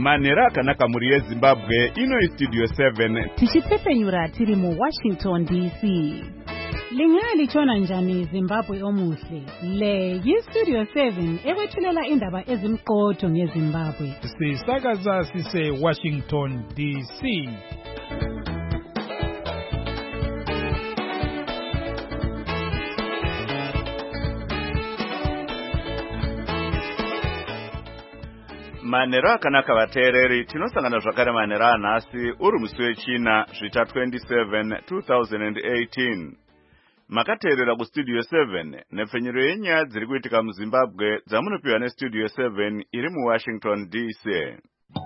Manera akanaka muri yeZimbabwe ino Studio 7 tichitepenyura tiri mu Washington DC. Lingali chona njani Zimbabwe omuhle. Le Studio 7 ewethulela indaba ezimqotho ngeZimbabwe. Sisakaza sise Washington DC. Manera akanaka vateereri tinosangana zvakare manera anhasi uri musi wechina zvita 27 2018. Makateerera kustudio 7 nepfenyuro yenyaya dziri kuitika muZimbabwe dzamunopiwa nestudio 7 iri muWashington DC.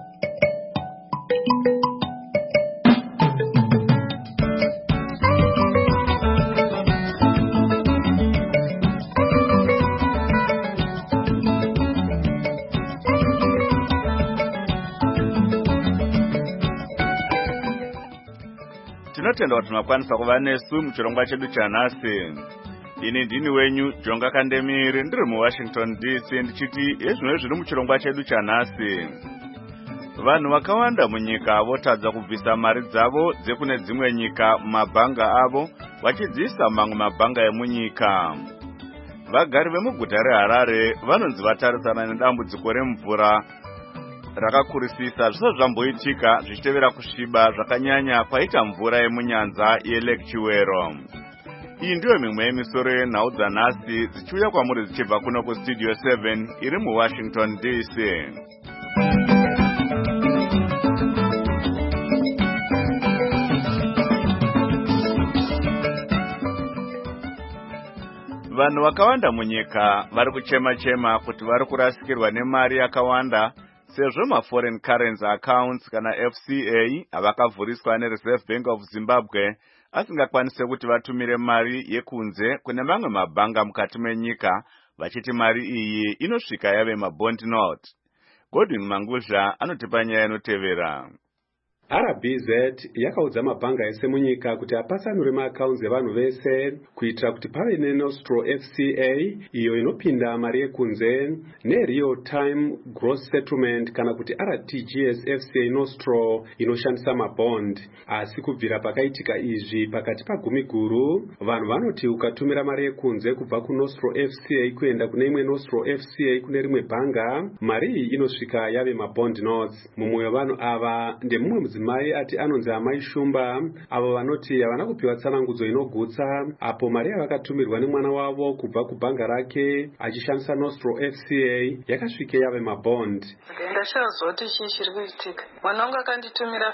Tinotenda kuti makwanisa kuva nesu muchirongwa chedu chanhasi. Ini ndini wenyu Jonga Kandemiri ndiri muWashington DC ndichiti ezvino zviri muchirongwa chedu chanhasi. Vanhu vakawanda munyika votadza kubvisa mari dzavo dzekune dzimwe nyika mumabhanga avo vachidziisa mamwe mabhanga emunyika. Vagari vemuguta reHarare vanonzi vatarisana nedambudziko remvura rakakurisisa zvisati zvamboitika zvichitevera kusviba zvakanyanya kwaita mvura yemunyanza yeLake Chiwero. Iyi ndiyo mimwe yemisoro yenhau dzanhasi dzichiuya kwamuri dzichibva kuno kustudio 7 iri muWashington DC. Vanhu vakawanda munyika vari kuchema-chema kuti vari kurasikirwa nemari yakawanda sezvo maforeign currency accounts kana FCA avakavhuriswa neReserve Bank of Zimbabwe asingakwanise kuti vatumire mari yekunze kune mamwe mabhanga mukati menyika vachiti mari iyi inosvika yave mabond note. Godwin Manguzha anotipa nyaya inotevera. RBZ yakaudza mabhanga ese munyika kuti apasanure maaccounts evanhu vese kuitira kuti pave neNostro FCA iyo inopinda mari yekunze neReal Time Gross Settlement kana kuti RTGS FCA Nostro inoshandisa mabond. Asi kubvira pakaitika izvi pakati pagumiguru, vanhu vanoti ukatumira mari yekunze kubva kuNostro FCA kuenda kune imwe Nostro FCA kune rimwe bhanga, mari iyi inosvika yave mabond notes. Mumwe wevanhu ava ndemumwe mudzimai ati anonzi Amai Shumba, avo vanoti havana kupiwa tsanangudzo inogutsa apo mari yavakatumirwa nemwana wavo kubva kubhanga rake achishandisa Nostro FCA yakasvike yave mabond. Ndashazwa kuti chii chiri kuitika. Mwana wangu akanditumira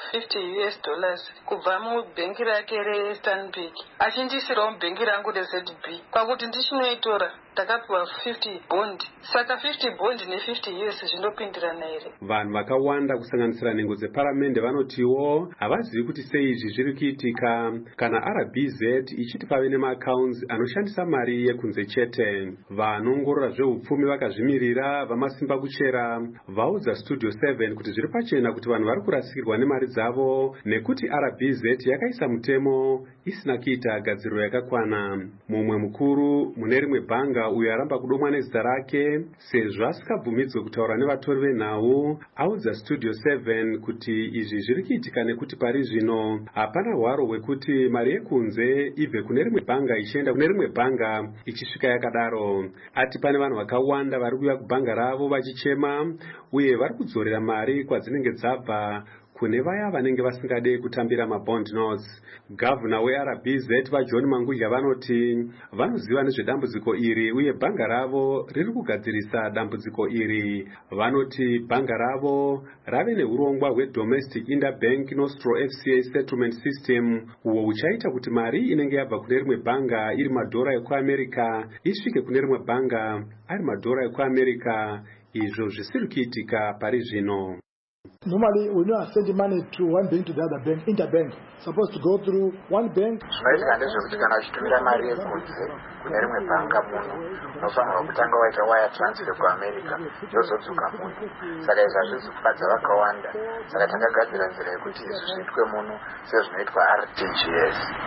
$50 kubva mubhengi rake reStanbic achindisirawo mubhengi rangu reZB. Pakuti ndichinoitora ndakapiwa 50 bond. Saka 50 bond ne50 zvinopindirana here? Vanhu vakawanda kusanganisira nhengo dzeparamende vanotiwo havazivi kuti sei izvi zviri kuitika kana RBZ ichiti pave nemaaccounts anoshandisa mari yekunze chete. Vanoongorora zveupfumi vakazvimirira vamasimba kuchera vaudza Studio 7 kuti zviri pachena kuti vanhu vari kurasikirwa nemari dzavo nekuti RBZ yakaisa mutemo isina kuita gadziriro yakakwana. Mumwe mukuru mune rimwe bhanga uyo aramba kudomwa nezita rake sezvo asikabvumidzwe kutaura nevatori venhau audza Studio 7 kuti izvi zviri kuitika nekuti pari zvino hapana hwaro hwekuti mari yekunze ibve kune rimwe bhanga ichienda kune rimwe bhanga ichisvika yakadaro. Ati pane vanhu vakawanda vari kuuya kubhanga ravo vachichema uye vari kudzorera mari kwadzinenge dzabva kune vaya vanenge vasingade kutambira mabond notes. Gavana weRBZ vaJohn Mangudya vanoti vanoziva nezvedambudziko iri uye bhanga ravo riri kugadzirisa dambudziko iri. Vanoti bhanga ravo rave neurongwa hweDomestic Interbank Nostro FCA Settlement System uwo uchaita kuti mari inenge yabva kune rimwe bhanga iri madhora ekuAmerica isvike kune rimwe bhanga ari madhora ekuAmerica, izvo zvisiri kuitika pari zvino. Normally, when you are sending money to one bank to the other bank, interbank, supposed to go through one bank. Zvinoitika ndezvekuti kana uchitumira mari yekunze kune rimwe bhanga muno unofanirwa kutanga waita wire transfer kuAmerica yozodzoka muno. Saka izvi hazvisi kufadza vakawanda. Saka takagadzira nzira yekuti izvi zviitwe muno sezvinoitwa RTGS.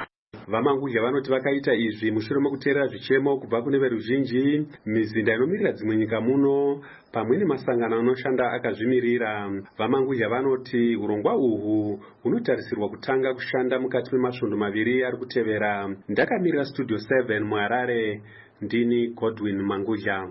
Vamangudya vanoti vakaita izvi mushure mekuteerera zvichemo kubva kune veruzhinji, mizinda inomirira dzimwe nyika muno pamwe nemasangano anoshanda akazvimirira. Vamangudya vanoti urongwa uhwu hunotarisirwa kutanga kushanda mukati memasvondo maviri ari kutevera. Ndakamirira Studio 7 muHarare, ndini Godwin Mangudya.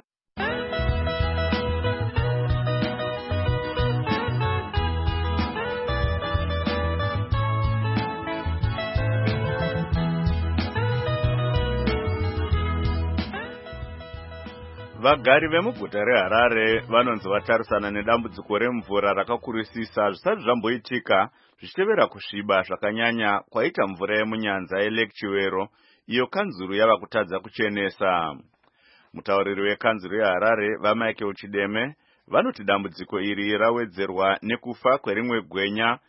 Vagari vemuguta reHarare vanonzi vatarisana nedambudziko remvura rakakurisisa zvisati zvamboitika zvichitevera kusviba zvakanyanya kwaita mvura yemunyanza yeLake Chiwero, iyo kanzuru yava kutadza kuchenesa. Mutauriri wekanzuru yeHarare vaMichael Chideme vanoti dambudziko iri rawedzerwa nekufa kwerimwe gwenya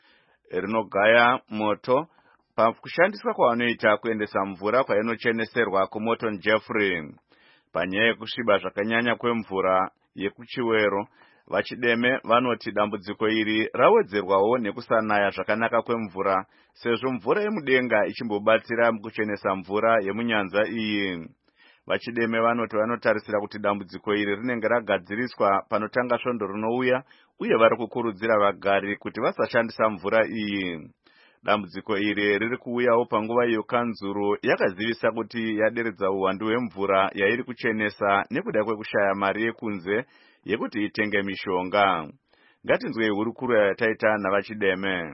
rinogaya moto pakushandiswa kwavanoita kuendesa mvura kwainocheneserwa kuMorton Jeffrey. Panyaya yekusviba zvakanyanya kwemvura yekuChiwero, vaChideme vanoti dambudziko iri rawedzerwawo nekusanaya zvakanaka kwemvura, sezvo mvura yemudenga ichimbobatsira mukuchenesa mvura yemunyanza iyi. VaChideme vanoti vanotarisira kuti dambudziko iri rinenge ragadziriswa panotanga svondo rinouya, uye vari kukurudzira vagari kuti vasashandisa mvura iyi. Dambudziko iri riri kuuyawo panguva iyo kanzuru yakazivisa kuti yaderedza uwandu hwemvura yairi kuchenesa nekuda kwekushaya mari yekunze yekuti itenge mishonga. Ngatinzwei hurukuro yataita navaChideme.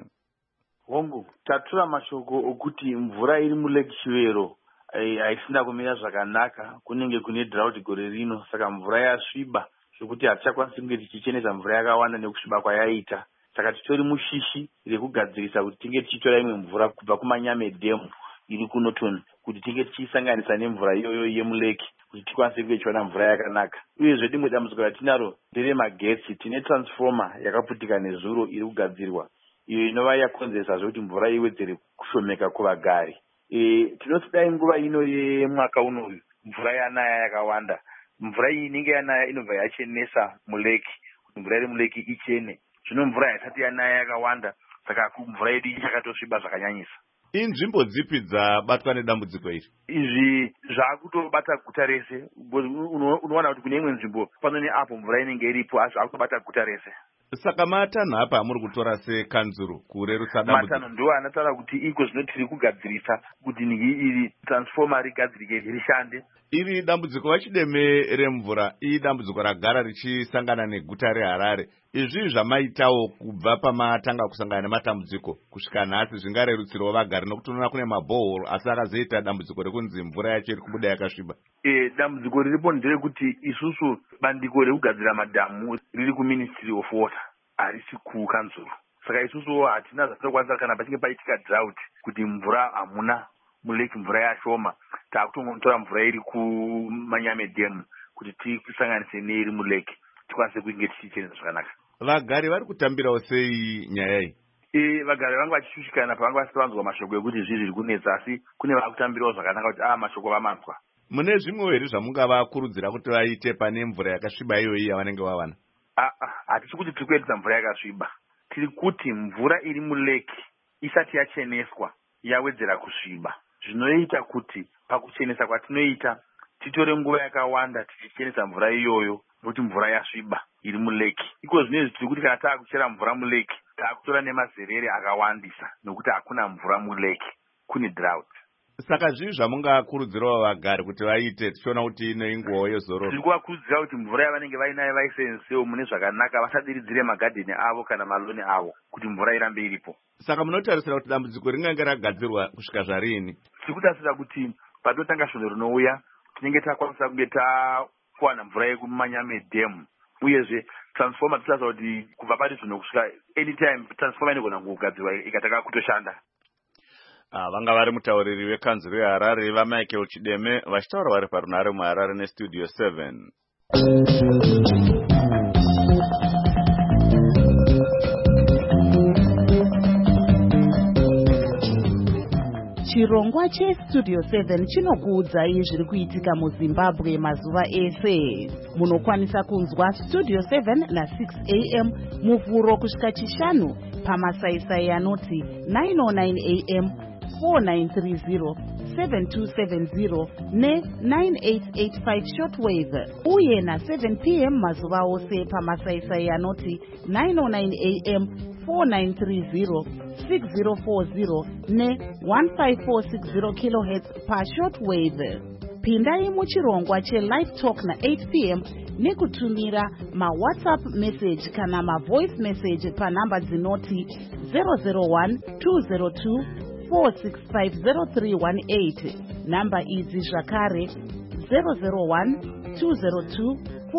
Hongu, tatura mashoko okuti mvura iri muLake Chiwero haisina kumira zvakanaka, kunenge kune drought gore rino, saka mvura yasviba zvokuti hatichakwanisi kunge tichichenesa mvura yakawanda nekusviba kwayaita. Saka titori mushishi rekugadzirisa kuti tinge tichitora imwe mvura kubva kuManyame Dam iri kuNorton kuti tinge tichisanganisa nemvura iyoyo yemuLake kuti tikwanise kunge tichiwana mvura yakanaka. Uyezve rimwe dambudziko ratinaro nderemagetsi. Tine transformer yakaputika nezuro iri kugadzirwa, iyo inova yakonzeresa zvokuti mvura iwedzere kushomeka kuvagari. Tinotidai nguva ino yemwaka unoyu mvura yanaya yakawanda. Mvura iyi inenge yanaya inobva yachenesa muLake kuti mvura iri muLake ichene. Zvino mvura haisati yanaya yakawanda, saka mvura yedu ichakatosviba zvakanyanyisa. Inzvimbo dzipi dzabatwa nedambudziko iri? Izvi zvakutobata guta rese. Unoona kuti kune imwe nzvimbo pano neapo mvura inenge iripo, asi zvakutobata guta rese. Saka matanho apa amuri kutora sekanzuru kurerutsa dambudziko? Matanho ndiwo anotaura kuti iko zvino tiri kugadzirisa kuti iri transformer rigadzirike rishande. Iri dambudziko vaChideme remvura idambudziko ragara richisangana neguta reHarare. Izvi zvamaitawo kubva pamatanga kusangana nematambudziko kusvika nhasi zvingarerutsirawo vagari, nokuti unoona kune mabhohoro asi akazoita dambudziko rekunzi mvura yacho iri kubuda yakasviba. Dambudziko riripo nderekuti isusu bandiko rekugadzira madhamu riri kuMinistry of Water, harisi kukanzuru. Saka isusu hatina zvatinokwanisa kana pachinge paitika drought kuti mvura hamuna muLake, mvura yashoma, takutongotora mvura iri kuManyame Dam kuti tisanganise neiri muLake tikwanise kunge tichichenesa zvakanaka. Vagari vari kutambirawo sei nyaya iyi? Vagari vangu vachishushikana pavanga vasati vanzwa mashoko ekuti zviri zviri kunetsa, asi kune vakutambirawo zvakanaka kuti mashoko vamanzwa. Mune zvimwe here zvamungavakurudzira kuti vaite pane mvura yakasviba iyoyi yavanenge vawana? Hatisi kuti tiri kuedza mvura yakasviba, tiri kuti mvura iri muLake isati yacheneswa yawedzera kusviba, zvinoita kuti pakuchenesa kwatinoita titore nguva yakawanda tichichenesa mvura iyoyo, nokuti mvura yasviba iri muLake. Iko zvinezvi tiri kuti kana taakuchera mvura muLake taakutora nemazerere akawandisa, nokuti hakuna mvura muLake, kune drought. Saka zvii zvamungakurudzirawo vagari kuti vaite tichiona kuti ino inguvawo yezororo? Tiri kuvakurudzira kuti mvura yavanenge vainayo vaisensewo mune zvakanaka, vasadiridzire magadheni avo kana maloni avo, kuti mvura irambe iripo. Saka munotarisira kuti dambudziko rinenge ragadzirwa kusvika zvarini? Tiri kutarisira kuti patinotanga svondo rinouya tinenge takwanisa kunge takuwana mvura yekuManyame Dam, uyezve transformer tichaza kuti kubva pari zvino kusvika anytime transformer inogona kugadzirwa ikataka kutoshanda. Vanga vari mutauriri wekanzuru yeHarare vaMichael Chideme vachitaura vari parunare muHarare neStudio 7. Chirongwa cheStudio 7 chinokuudzai zviri kuitika muZimbabwe mazuva ese. Munokwanisa kunzwa Studio 7 na6 am muvhuro kusvika chishanu, pamasaisai anoti 909 am, 4930 7270 ne9885 shortwave uye na7 p.m. mazuva ose pamasaisai anoti 909 am 4930 6040 ne1546 kHz pashortwave. Pindai muchirongwa che-live talk na8 p.m. nekutumira ma-WhatsApp message kana ma-voice message panhamba dzinoti 001 202 4650318. Namba idzi zvakare 001 202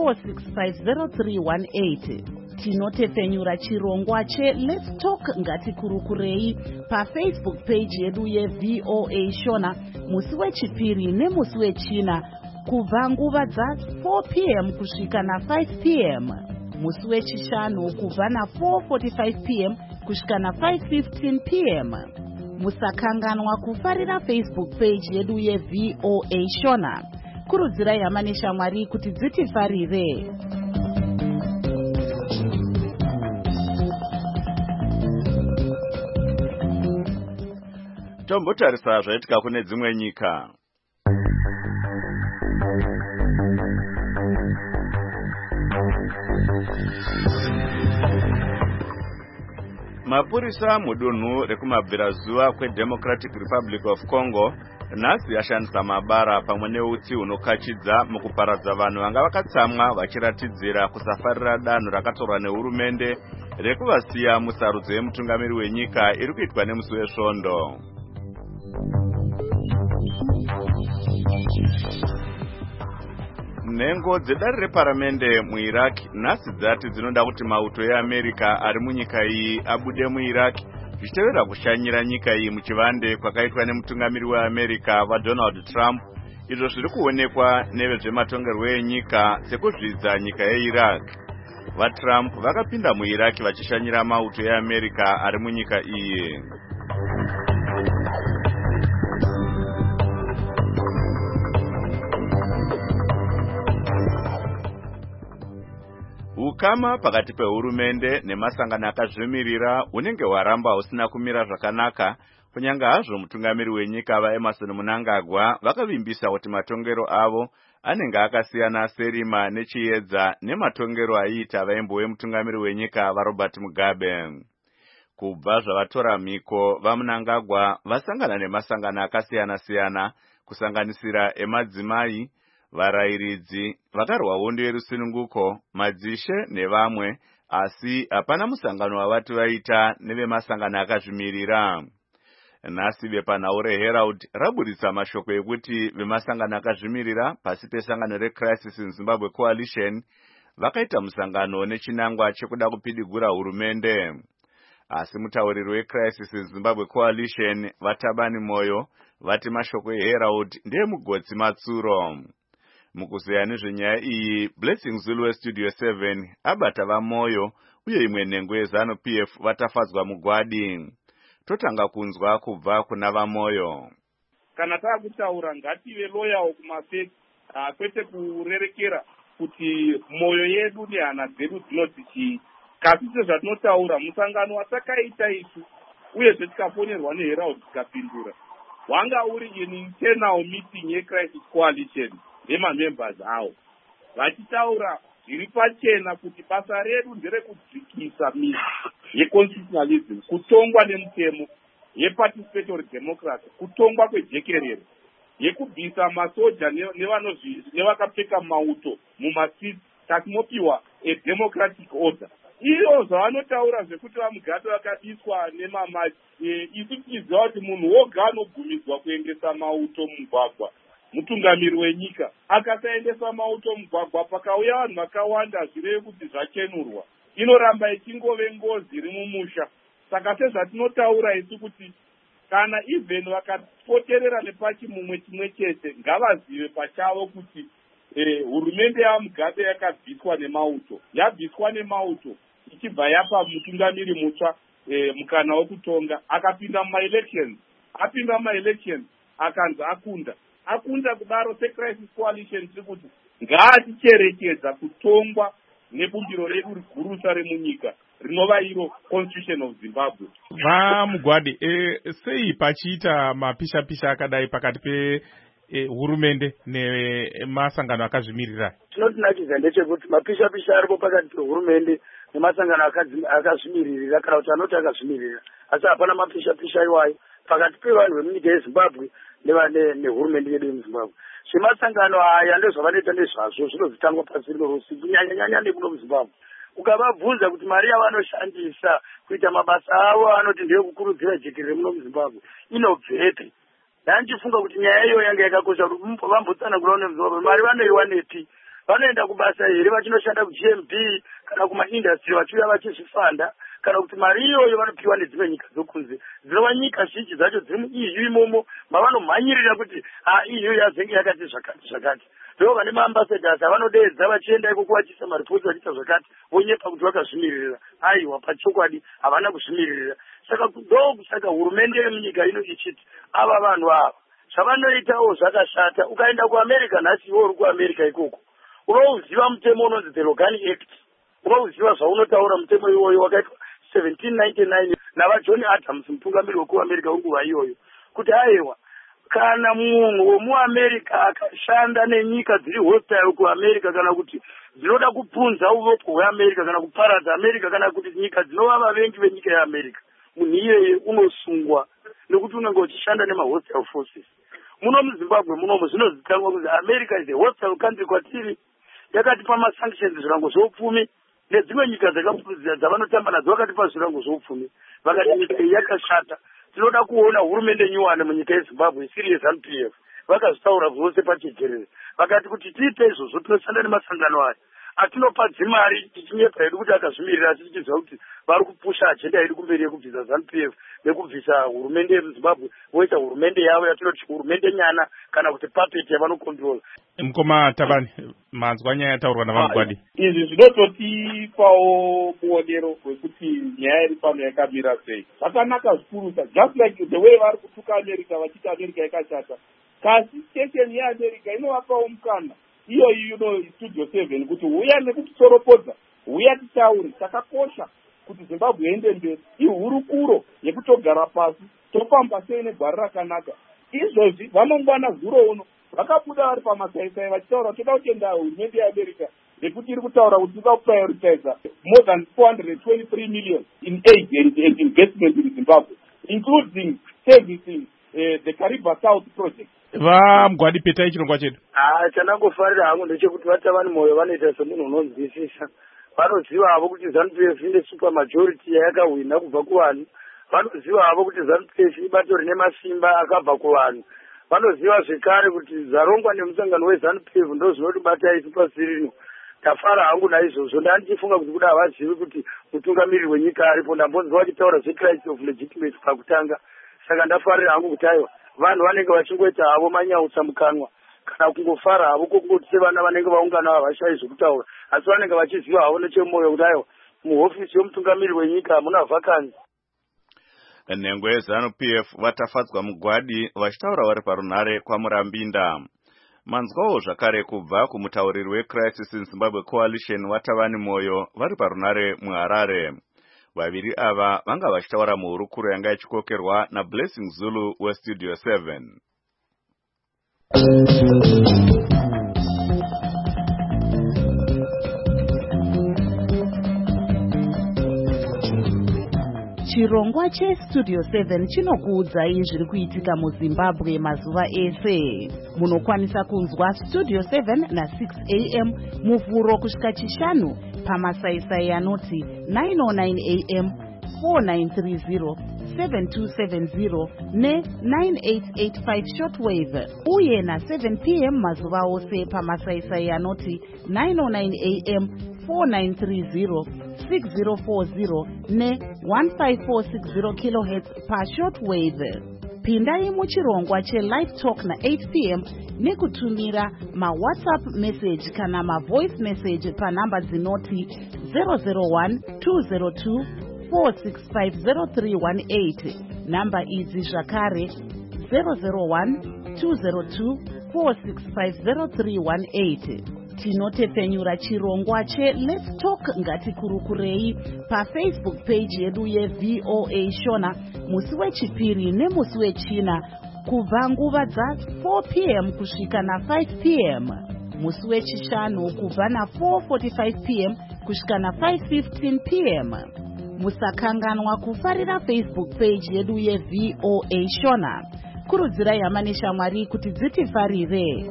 4650318. Tinotepfenyura chirongwa che-Let's Talk ngatikurukurei pafacebook page yedu yeVOA Shona musi wechipiri nemusi wechina kubva nguva dza4 p.m. kusvika na5 p.m. musi wechishanu kubva na4:45 p.m. kusvika na5:15 p.m. musakanganwa kufarira Facebook page yedu yeVOA Shona. Kurudzirai hama neshamwari kuti dzitifarire. Tombotarisa zvaitika kune dzimwe nyika. Mapurisa mudunhu rekumabvirazuva kweDemocratic Republic of Congo nhasi ashandisa mabara pamwe neutsi hunokachidza mukuparadza vanhu vanga vakatsamwa vachiratidzira kusafarira danho rakatorwa nehurumende rekuvasiya musarudzo yemutungamiri wenyika iri kuitwa nemusi wesvondo. Nhengo dzedare reparamende muIraq nhasi dzati dzinoda kuti mauto eAmerica ari munyika iyi abude muIraq zvichitevera kushanyira nyika iyi muchivande kwakaitwa nemutungamiri weAmerica vaDonald Trump, izvo zviri kuonekwa nevezvematongerwo enyika sekuzvidza nyika yeIraq. VaTrump vakapinda muIraq vachishanyira mauto eAmerica ari munyika iyi. Ukama pakati pehurumende nemasangano akazvimirira unenge hwaramba usina kumira zvakanaka, kunyanga hazvo mutungamiri wenyika vaEmerson Mnangagwa vakavimbisa kuti matongero avo anenge akasiyana serima nechiedza nematongero aiita vaimbo vemutungamiri wenyika vaRobert Mugabe. Kubva zvavatora mhiko vaMnangagwa vasangana nemasangano akasiyana-siyana kusanganisira emadzimai, varayiridzi, vakarwa hondo yerusununguko, madzishe nevamwe, asi hapana musangano wavati vaita nevemasangano akazvimirira. Nhasi bepanhau reHerald raburitsa mashoko ekuti vemasangano akazvimirira pasi pesangano reCrisis in Zimbabwe Coalition vakaita musangano nechinangwa chekuda kupidigura hurumende. Asi mutauriri weCrisis in Zimbabwe Coalition vaTabani Moyo vati mashoko eHerald ndeemugotsi matsuro. Mukuzeya nezvenyaya iyi, Blessing Zulu weStudio 7 abata vaMoyo uye imwe nhengo yeZanu PF vatafadzwa mugwadi. Totanga kunzwa kubva kuna vaMoyo. Kana taakutaura ngative loyal kumafeki, kwete kurerekera kuti moyo yedu nehana dzedu dzinoti chii. Kasi sezvatinotaura musangano watakaita isu uye tikafonerwa neHerald tikapindura, wanga uri internal meeting yeCrisis Coalition nemamembers awo vachitaura zviri pachena kuti basa redu nderekudzikisa misi yeconstitutionalism, kutongwa nemutemo, yeparticipatory democracy, kutongwa kwejekerere, yekubvisa masoja nevakapfeka mauto mumastreets tatinopiwa democratic order. Iyo zvavanotaura zvekuti vaMugabe vakabiswa nemamaji, isu tichiziva kuti munhu woga anogumidzwa kuendesa mauto mumugwagwa mutungamiri wenyika akasaendesa mauto mugwagwa pakauya vanhu vakawanda zvireve kuti zvachenurwa, inoramba ichingove ngozi iri mumusha. Saka sezvatinotaura isu kuti kana even vakapoterera nepachimumwe chimwe chete ngavazive pachavo kuti hurumende yaMugabe yakabviswa nemauto, yabviswa nemauto ichibva yapa mutungamiri mutsva mukana wekutonga, akapinda mumaelections, apinda mumaelections akanzi akunda kudaro seCrisis Coalition tiri kuti ngaaticherekedza kutongwa nebumbiro redu rigurusa remunyika rinova iro constitution of Zimbabwe. Mugwadi, sei pachiita mapisha akadai pakati pe hurumende nemasangano akazvimirira? Chinotinakidza ndechekuti mapisha aripo pakati pehurumende nemasangano akazvimirira kana kuti anoti akazvimirira, asi hapana mapisha iwayo pakati pevanhu vemunyika yeZimbabwe nehurumende yedu yemuZimbabwe. Zvemasangano aya ndozvavanoita nezvazvo zvinozotangwa pasi rino rose kunyanya nemuno muZimbabwe. Ukavabvunza kuti mari yavanoshandisa kuita mabasa avo anoti ndeyekukurudzira jekerere muno muZimbabwe inobvepi? Ndandichifunga kuti nyaya iyo yanga yakakosha kuti vambotsanangura nemuZimbabwe mari vanoiwanepi? Vanoenda kubasa here vachinoshanda kuGMB kana kumaindastry vachiuya vachizvifanda, kana kuti mari iyoyo vanopiwa nedzimwe nyika dzokunze dzinova nyika zhinji dzacho dziri muEU imomo mavanomhanyirira kuti EU yazenge yakati zvakati. Ndo vane maambassadors avanodeedza vachienda ikoko vachiisa maripoti vachiita zvakati vonyepa kuti vakazvimirira. Aiwa, pachokwadi havana kuzvimirira. Saka hurumende yemunyika ino ichiti ava vanhu ava zvavanoitawo zvakashata. Ukaenda kuAmerica nhasi iwo uri kuAmerica ikoko unouziva mutemo unonzi the Logani Act. Unouziva zvaunotaura mutemo iwoyo wakaitwa 1799 navaJohn Adams, mutungamiri wekuAmerica wenguva iyoyo, kuti aiwa kana munhu womuAmerica akashanda nenyika dziri hostile kuAmerica kana kuti dzinoda kupunza uvepo hweAmerica kana kuparadza America kana kuti nyika dzinova vavengi venyika yeAmerica, munhu iyeye unosungwa nekuti unenge uchishanda nemahostile forces. Muno muZimbabwe munomu zvinozitangwa kuti America is a hostile country kwatiri, yakatipa masanctions zvirango zvoupfumi, nedzimwe nyika dzavanotamba nadzo vakatipa zvirango zvoupfumi, vakati nyika iyi yakashata, tinoda kuona hurumende nyuwane munyika yeZimbabwe isiri yeZANU-PF. Vakazvitaura zvose pajekerere, vakati kuti tiite izvozvo tinoshanda nemasangano aya, atinopadzi mari tichinyepa hedu kuti akazvimirira, asi tichiziva kuti vari kupusha ajenda yedu kumberi yekubvisa ZANU-PF nekubvisa hurumende yeZimbabwe voita hurumende yavo yatinoti hurumende nyana kana kuti puppet yavanokontrola. Mukoma Tabani, manzwa nyaya yataurwa naVamugwadi. Izvi zvinototipawo muonero wekuti nyaya iri pano yakamira sei. Zvakanaka zvikurusa, just like the way vari kutuka America vachiti America yakashata, kasi station yeAmerica inovapawo mukana iyo Studio 7 kuti uya nekutitoropodza, uya titaure chakakosha kuti Zimbabwe iende mberi. Ihurukuro yekutogara pasi tofamba sei negwara rakanaka. Izvozvi vamongwana zuro uno vakabuda vari pamasaisai vachitaura toda kutenda hurumende yeAmerica nekuti iri kutaura kuti toda kuprioritize more than 423 million in aid and investment in Zimbabwe, including servicing the Kariba South project. Vamugwadi, petai chirongwa chedu. Chandangofarira hangu ndechekuti vatavani moyo vanoita semunhu unonzwisisa. Vanoziva havo kuti ZANU-PF ine super majority yayakahwina kubva kuvanhu. Vanoziva havo kuti ZANU-PF ibato rine masimba akabva kuvanhu. Vanoziva zvekare kuti zvarongwa nemusangano weZANU-PF ndo zvinotibata isu pasi rino. Tafara hangu naizvozvo, ndandichifunga kuti kuda havazivi kuti mutungamiriri wenyika aripo. Ndambonzwa vachitaura zvecrisis of legitimacy pakutanga. Saka ndafarira hangu kuti aiwa vanhu vanenge vachingoita havo manyautsa mukanwa kana kungofara havo kokungoti sevana vanenge vaungana havashai zvokutaura, asi vanenge vachiziva havo nechemwoyo kuti aiwa muhofisi yomutungamiriri wenyika hamuna vhakanzi. Nhengo yeZANU-PF vatafadzwa Mugwadi vachitaura vari parunhare kwaMurambinda. Manzwawo zvakare kubva kumutauriri weCrisis in Zimbabwe Coalition Watavani Moyo vari parunhare muHarare. Vaviri ava vanga vachitaura muhurukuro yanga ichikokerwa naBlessing Zulu weStudio 7. Chirongwa cheStudio 7 chinokuudzai zviri kuitika muZimbabwe mazuva ese. Munokwanisa kunzwa Studio 7 na6 am muvhuro kusvika chishanu pamasaisai anoti 909 am, 4930, 7270 ne9885 shortwave, uye na7 pm mazuva ose pamasaisai anoti 909 am, 4930, 6040 ne1546 kHz pashortwave. Pindai muchirongwa chelive talk na8 pm nekutumira mawhatsapp message kana mavoice message panhamba dzinoti 001 202 4650318. Namba idzi zvakare 001 202 4650318. tinotepfenyura chirongwa cheLet's Talk Ngatikurukurei paFacebook page yedu yeVOA Shona musi wechipiri nemusi wechina kubva nguva dza4 p.m. kusvika na5 p.m. musi wechishanu kubva na4:45 p.m. kusvika na5:15 p.m. musakanganwa kufarira Facebook page yedu yeVOA Shona. Kurudzirai hama neshamwari kuti dzitifarire.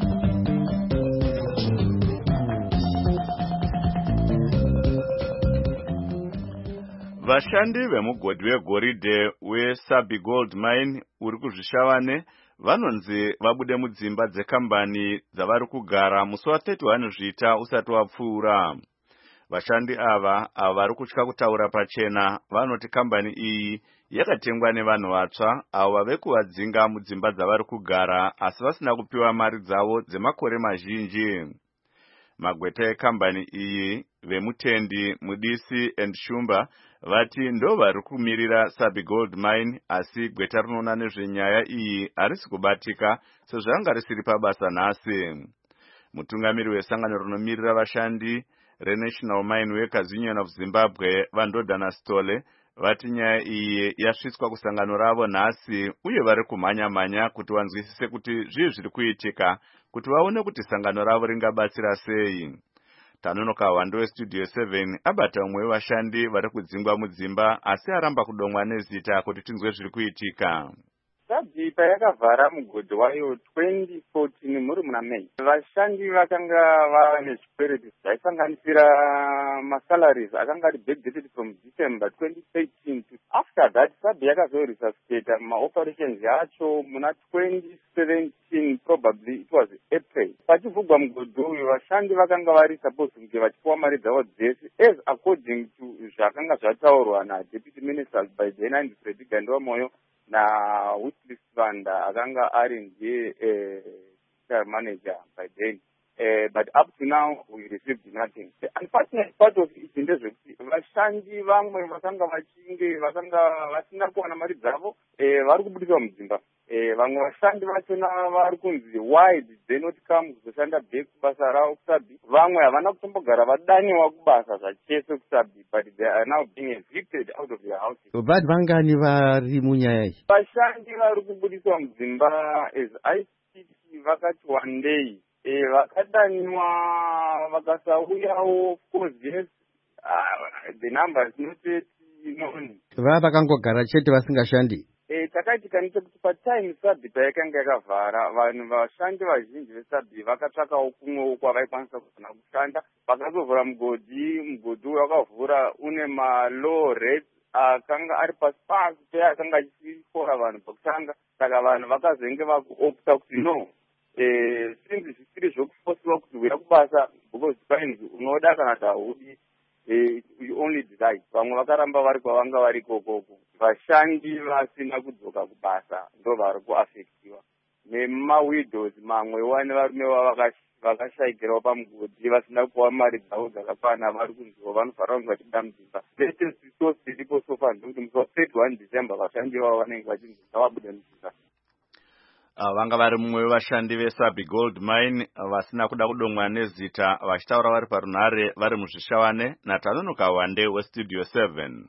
Vashandi vemugodhi wegoridhe weSabi Gold Mine uri kuzvishavane vanonzi vabude mudzimba dzekambani dzavari kugara musi wa31 Zvita usati wapfuura. Vashandi ava vari kutya kutaura pachena vanoti kambani iyi yakatengwa nevanhu vatsva avo vave kuvadzinga mudzimba dzavari kugara asi vasina kupiwa mari dzavo dzemakore mazhinji. Magweta ekambani iyi vemutendi Mudisi and Shumba vati ndo vari kumirira Sabi Gold Mine asi gweta rinoona nezvenyaya iyi harisi kubatika sezvanga risiri pabasa nhasi. Mutungamiri wesangano rinomirira vashandi reNational Mine Workers Union of Zimbabwe Vandodana Stole vati nyaya iyi yasvitswa kusangano ravo nhasi uye vari kumhanya-mhanya kuti vanzwisise kuti zvii zviri kuitika kuti vaone kuti sangano ravo ringabatsira sei. Tanonoka Hwando weStudio 7 abata umwe wevashandi vari kudzingwa mudzimba asi aramba kudomwa nezita kuti tinzwe zviri kuitika. Sabi payakavhara mugodhi wayo 2014 muri muna May, vashandi vakanga vane zvikwereti zvaisanganisira masalaries akanga ari backdated from December 2013. After that, Sabi yakazoresuscita maoperations yacho muna 2017, probably it was April. Pachivhugwa mugodhi uyu vashandi vakanga vari supposed kunge vachipiwa mari dzavo dzese as according to zvakanga zvataurwa naDeputy Minister by then and Freddy Gandomoyo na Whitlist Vanda akanga ari ndiye manager by then. But up to now we received nothing. The unfortunate part of it ndezvekuti vashandi vamwe vakanga vasina kuwana mari dzavo vari kubudiswa mudzimba. Vamwe vashandi vachona vari kunzi why did they not come kuzoshanda back kubasa ravo kuSabi. Vamwe havana kutombogara vadaniwa kubasa zvachese kuSabi, but they are now being evicted out of their houses. Vanhu vangani vari munyaya iyi? Vashandi vari kubudiswa mudzimba as ICT vakati wandei vakadaniwa vakasauyawo causes the numbers not yet known. Vakangogara chete vasingashandi. Takaitika nechekuti patime Sabi payakanga yakavhara vanhu vashandi vazhinji veSabi vakatsvakawo kumwewo kwavaikwanisa kugona kushanda. Vakazovhura mugodhi uyu wakavhura une malaw rates akanga ari pasipasi peakanga achifora vanhu pakutanga. Saka vanhu vakazenge vakuopta kuti no, since zvisiri zvokufosiwa kuti uya kubasa because fines unoda kana kuti haudi, you only decide. Vamwe vakaramba vari kwavanga vari ikoko. Vashandi vasina kudzoka kubasa ndo vari kuafektiwa. Nemawidows mamwewo ane varume vakashayikirawo pamugodhi vasina kuwa mari dzavo dzakakwana vari kunziwa vanofanira kunge vachida mudzimba. Latest resource iripo sofa ndekuti musi wa31 December vashandi vavo vanenge vachinzi ngavabude mudzimba. Vanga vari mumwe wevashandi veSabi Gold Mine vasina kuda kudomwa nezita vachitaura vari parunhare vari muzvishavane naTanonoka Hwande weStudio 7.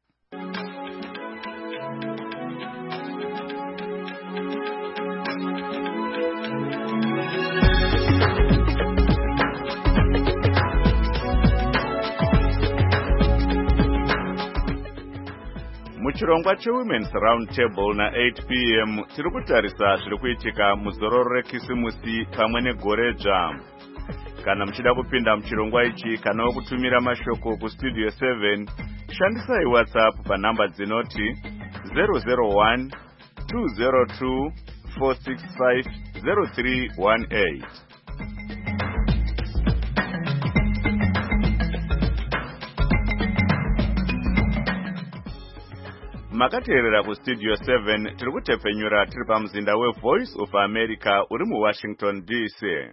Muchirongwa cheWomen's Round Table na 8 p.m. tiri kutarisa zviri kuitika muzororo rekisimusi pamwe negoredzva. Kana muchida kupinda muchirongwa ichi kana kutumira mashoko kuStudio 7, shandisai WhatsApp panhamba dzinoti 001 202 465 0318. Makateerera kuStudio 7 tiri kutepfenyura tiri pamuzinda weVoice of America uri muWashington DC.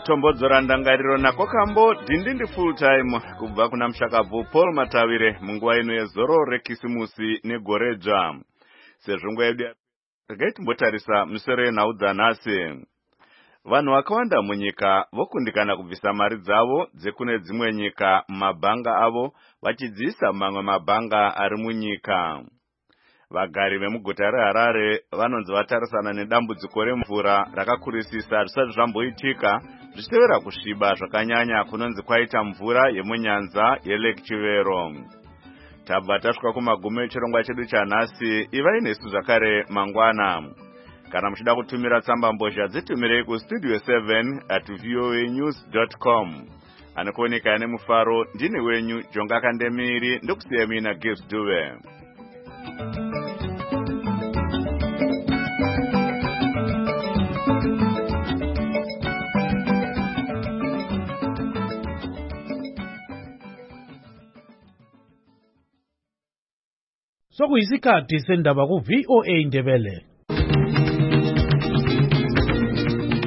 tombodzora ndangariro nako kambo dhindindi full time kubva kuna mushakabvu Paul Matavire munguva ino yezoro rekisimusi negore dzva. Sezvo nguva yedu regai timbotarisa misoro yenhau dzanhasi. Vanhu vakawanda munyika vokundikana kubvisa mari dzavo dzekune dzimwe nyika mumabhanga avo vachidziisa mamwe mabhanga ari munyika. Vagari vemuguta reHarare vanonzi vatarisana nedambudziko remvura rakakurisisa zvisati zvamboitika zvichitevera kusviba zvakanyanya kunonzi kwaita mvura yemunyanza yeLake Chivero. Tabva tasvika kumagumo echirongwa chedu chanhasi. Ivai nesu zvakare mangwana. Kana muchida kutumira tsamba mbozha dzitumirei kustudio 7@voanews.com. Anokuoneka ane mufaro ndini wenyu Jonga Kandemiri ndokusiya mina Gibbs Duve. Sokuyisikhathi sendaba ku VOA Ndebele.